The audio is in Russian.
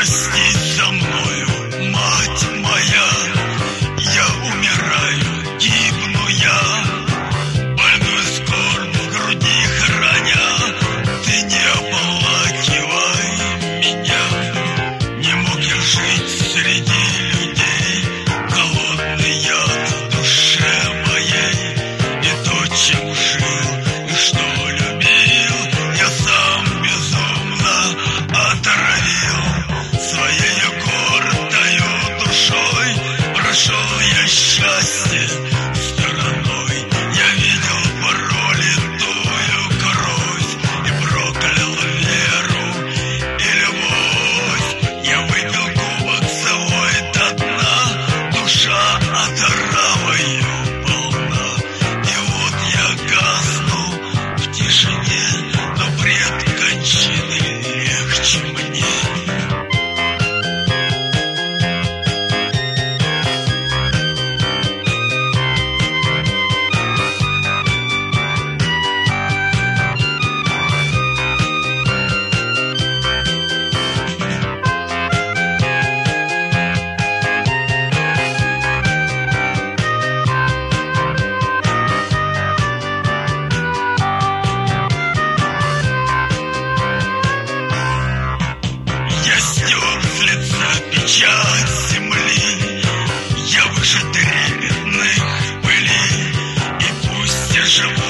простись со мною, мать моя, я умираю, гибну я, больную скорбь в груди храня, ты не оплакивай меня. Не мог я жить среди людей, голодный я в душе моей, и то, чем жил, и что любил, я сам безумно отравил. Своей гордою душой прошел я счастье стороной. Я видел пролитую кровь и проклял веру и любовь. Я выпил кубок целой до дна, душа отравою полна. И вот я гасну в тишине, но бред кончины легче мне. Я стер с лица печать земли, я выше древесных пылей, и пусть я живу